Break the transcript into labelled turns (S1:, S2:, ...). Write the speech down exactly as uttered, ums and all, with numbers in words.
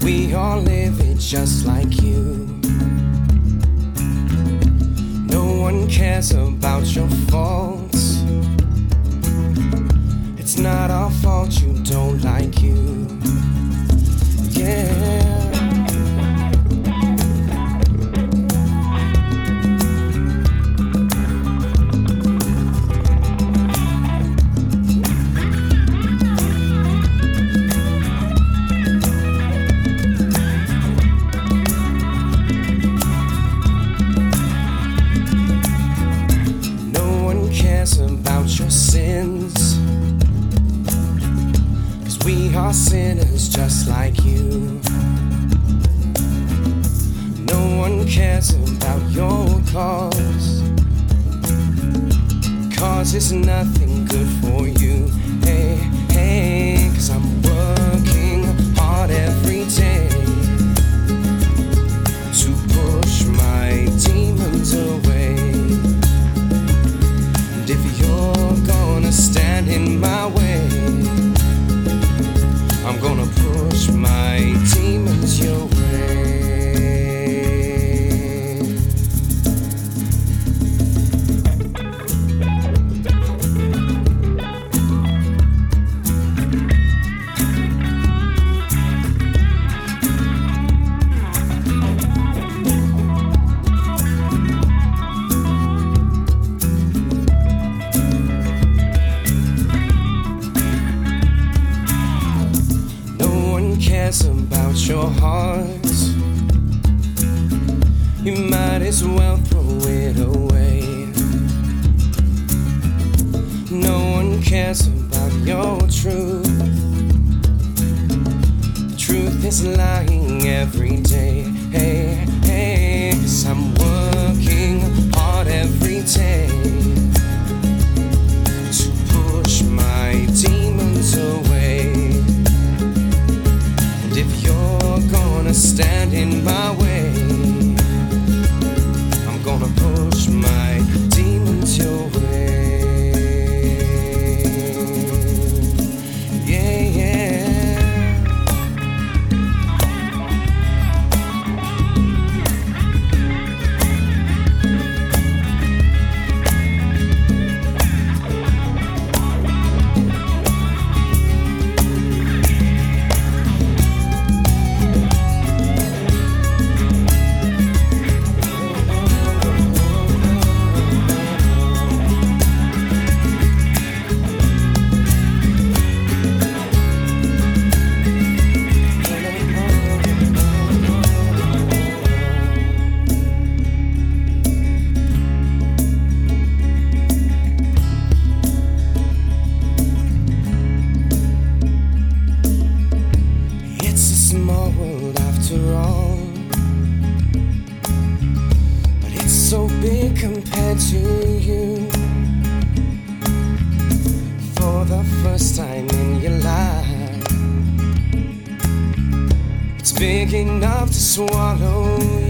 S1: We all live it just like you. No one cares about your faults. It's not our fault you don't like you. Yeah. About your sins, 'cause we are sinners just like you. No one cares about your cause, 'cause it's nothing good for you. Hey, hey, 'cause I'm working hard every day to push my demons away. And if you're gonna stand in my way, I'm gonna push my demons your way. Cares about your heart, you might as well throw it away. No one cares about your truth. The truth is lying every day. Hey, hey, 'cause I'm working hard every day to push my demons away. If you're gonna stand in my way, I'm gonna push my demons your way. Yeah, yeah. Small world after all, but it's so big compared to you. For the first time in your life, it's big enough to swallow